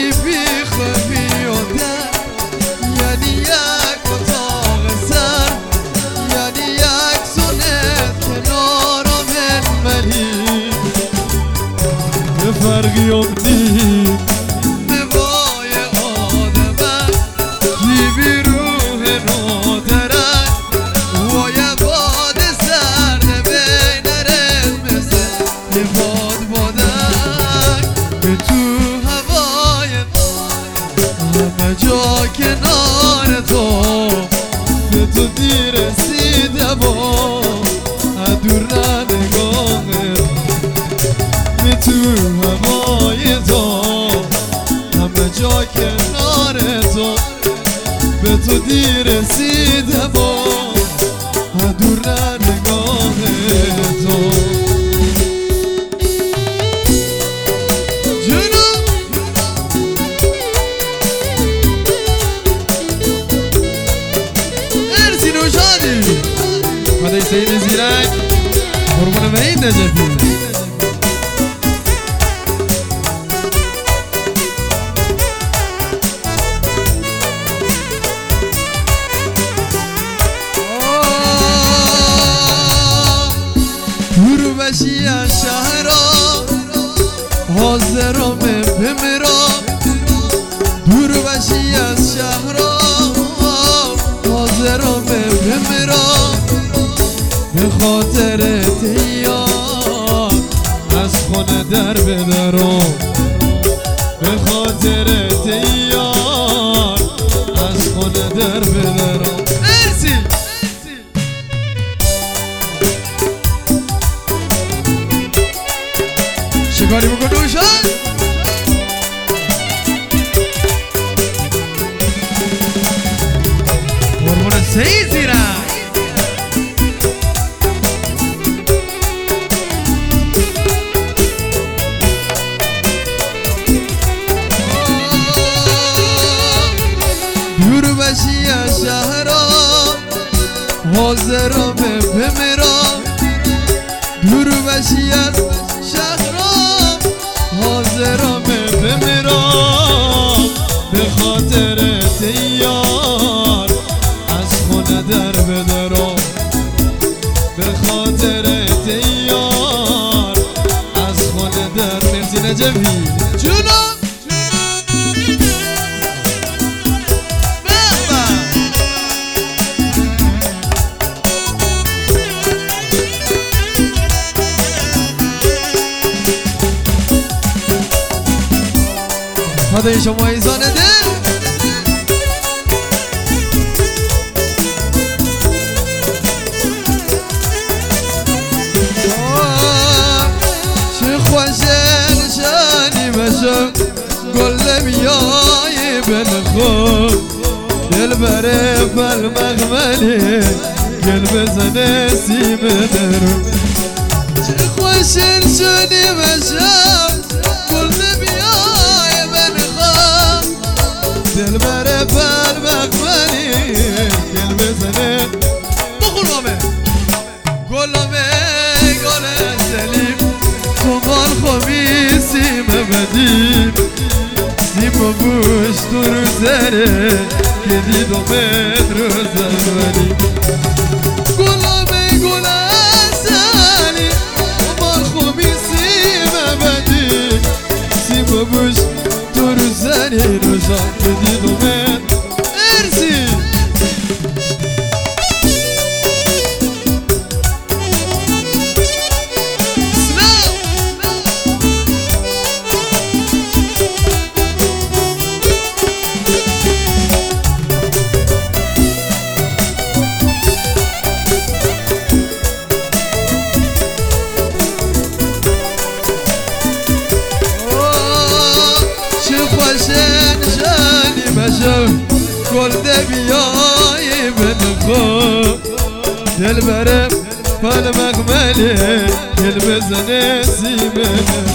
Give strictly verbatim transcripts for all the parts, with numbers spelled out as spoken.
جی بیخ بیاده یعنی یک اتاق سر یعنی یک سنت کنارم منملی یه فرقی هم دید نوای آدمه جیبی روح نادرک و یه باد سرد بین رزمزه یه باد بادک به تو هوای همه جا کنار تو به تو دیر رسیده با دور نگاهت به تو هوای تو همه جا کنار تو به تو دیر رسیده با دور نگاه تو جنو ارسی نوشادی فدای سید زیرک قربان وحید نجفی بشی از شهرام حاضرم بمیرم دور بشی از شهرام حاضرم بمیرم به خاطر تیار از خونه در بدرم به خاطر تیار از خونه در بدرم مرسی شکاری بکن دوشان قربون سید زیرک دور بشی از شهرام حاضرم بمیرم دور بشی از شهرام حاضرم بمیرم به خاطر تیار از خونه در بدرم به خاطر تیار از خونه در مرسی نجفی جونم فدای شما ایزان دل چه خوشن شانی بشم گل بیای بنخور دل بره بل مغملی گل بزنه سیم درم چه خوشن شانی بشم گل بیای بنخور دل بره بل مغملی گل بزنه بخور بامه گلامه گل سلیم کمال خوبی سیم بدیم سیم و بوش تو رو زره که دیدمت روز اولی گلامه گل سلیم کمال خوبی سیم بدیم سیم و بوش تو رو زره روزان که دیدمت ارسی گل بیای بنخور دل برم پل مغملی گل بزنه سیمه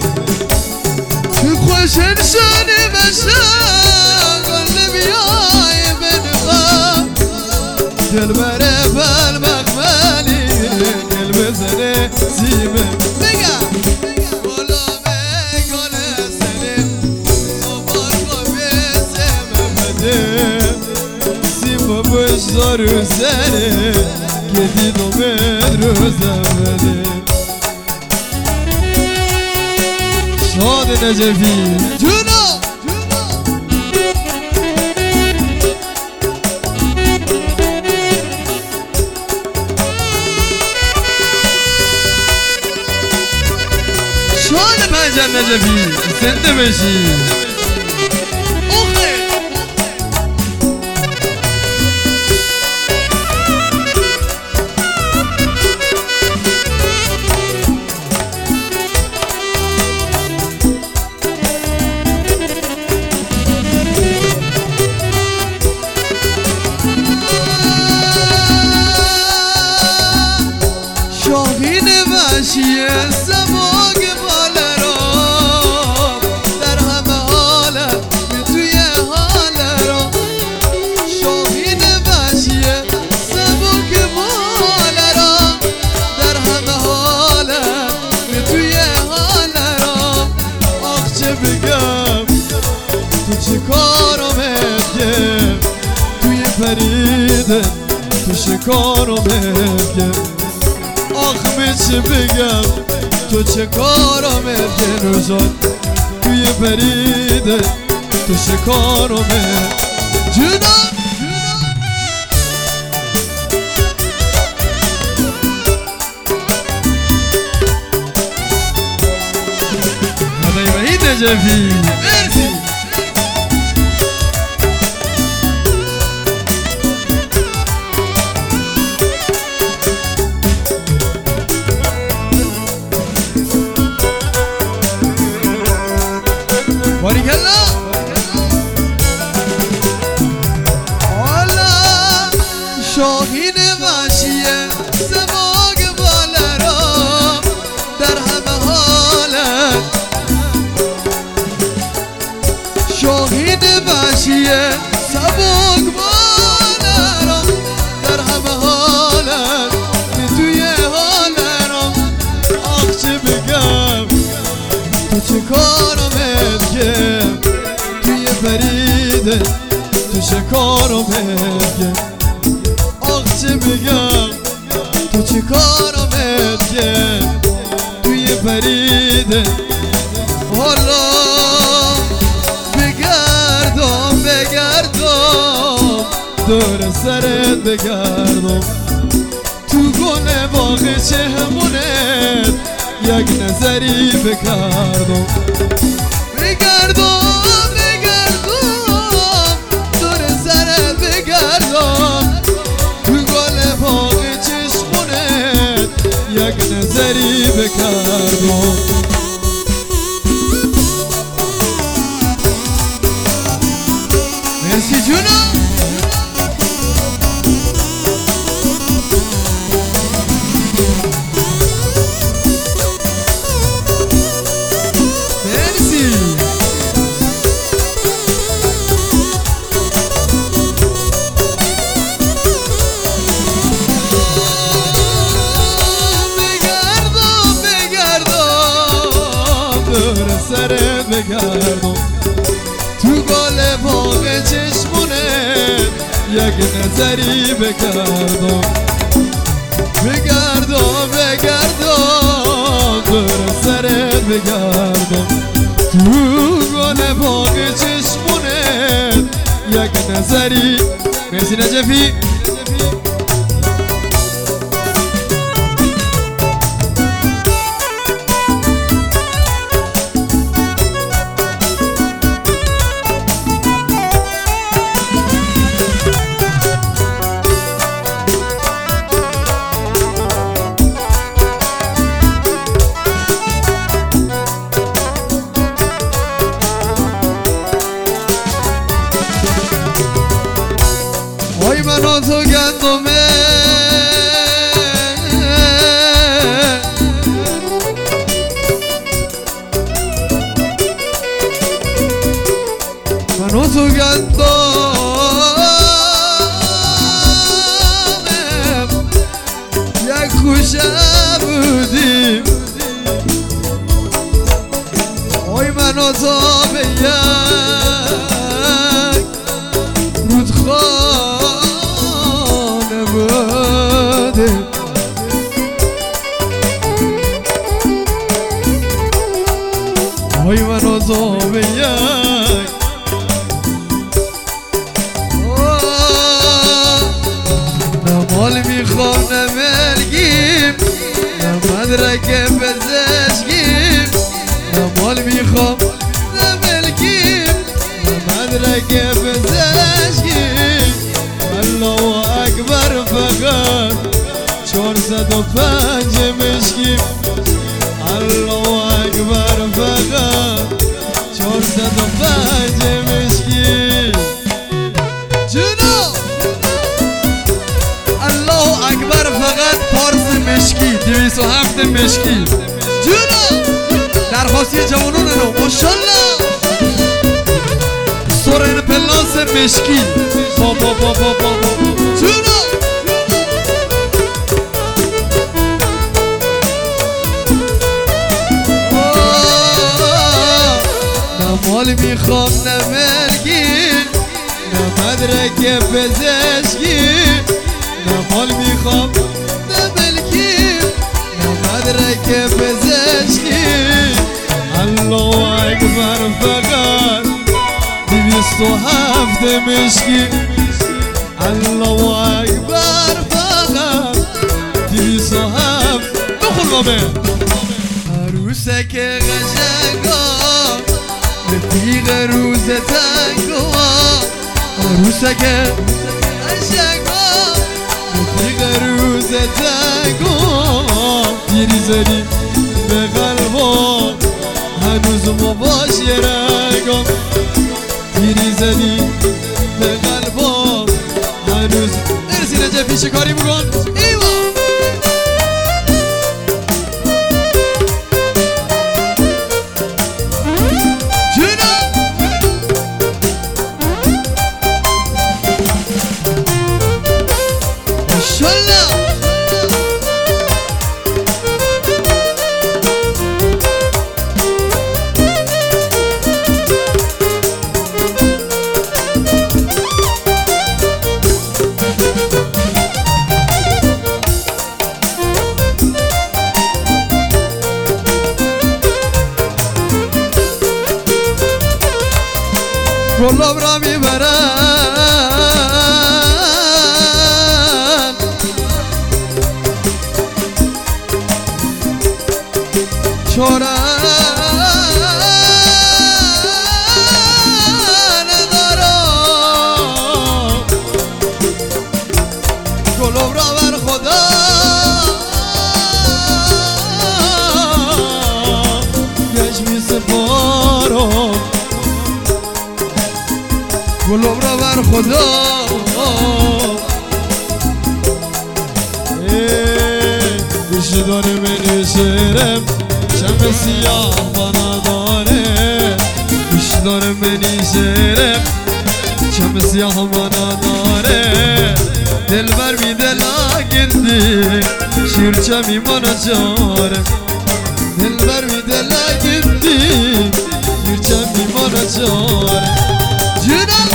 تو خوشن شانی بشم گل بیای بنخور دل برم پل مغملی گل بزنه سیمه بگم گلامه گل سلیم صبح رو سره که دیدم روزم بده شاد نجفی جونو شاد پنجر نجفی زنده بشی شاهین وحشی سماگ بالرام در همه حالت توی حالرام شاهین وحشی سماگ بالرام در همه حالت توی حالرام آخ چه بگم تو چه کارم اتگم توی فریده تو چه کارم اتگم آخ می چه بگم تو چه کارمه که روزان توی بریده تو چه کارمه جونم خدای وحید نجفی مرسی باریکلا حالا شاهین وحشیه سماگ بالرام در همه حالت شاهین وحشیه سماگ بالرام در همه حالت توی حالرام آخ چه بگم تو چه کارم توی فریده تو چه کارم بگم آخ چه بگم تو چه کارم بگم توی فریده حالا بگردم بگردم دور سرت بگردم تو گل باغ چهمونت یک نظری بکردم بگردم بگردم دور سرت بگردم تو گل باغ چشمونت یک نظری بکردم مرسی جونم سرت بگردم تو گل باغ چشمونت یک نظری بکردم بگردم بگردم دور سرت بگردم تو گل باغ چشمونت یک نظری مرسی نجفی وای من و تو گندمه من و تو گندمه یک خوشه بودیم وای من و تو به یک رودخانه مدرک پزشکیم نه مال میخوام نه ملکیم نه مدرک پزشکیم الله اکبر فقط چهارصد و پنج مشکیم الله اکبر فقط چهارصد و پنج مشکیم جونو الله اکبر فقط پارس مشکی دویست و هفت مشکی جونو درخواستی جوانون رو ماشالله سورن پلاس مشکی با با با با با جونو نه مال میخوام نه ملکین نه مدرک پزشکی نه مال میخوام نه ملکین نه مدرک پزشکی الله اکبر فقط دویست و هفت مشکی الله اکبر فقط دویست و هفت بخون بابه عروسک قشنگا رفیق روز تنگا عروسک قشنگا رفیق روز تنگا دیری زدی به قلبا هنوز مباشی رنگا دیری زدی به قلبا هنوز ارسی نجه پیش کاری بکن ایوا گلاب را میبرن چورن دارم گلاب را بر خدا گشت می سپارم گلاب را بر خدا گوش داره من شعرم شم سیاه بنا داره گوش داره من شعرم شم سیاه بنا داره دل بر می دل آگندی شیرچه می مانا چاره دل بر می دل آگندی شیرچه می مانا چاره جونم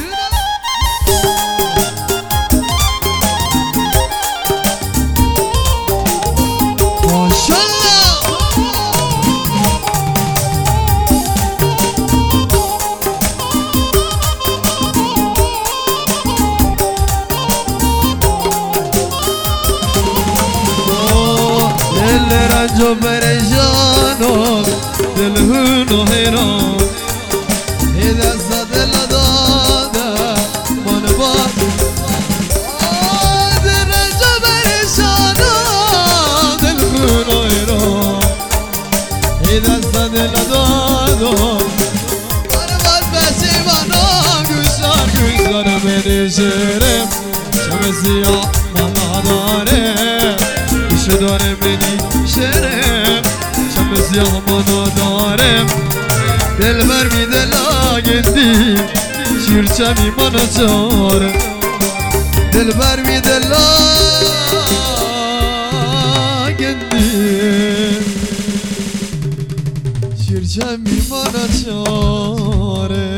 جو پریشانم دل هونو حیران ای دست دل داده من باد دل جو پریشانم دل هونو حیران ای دست دل داده من باد پشیمانم گوشار گوشار من شعرم شم سیاه من داره گوش داره منی شرم شم سیاه منو دارم دل بر می دل آگندی شیرچه می منو چارم دل بر می دل آگندی شیرچه می منو چارم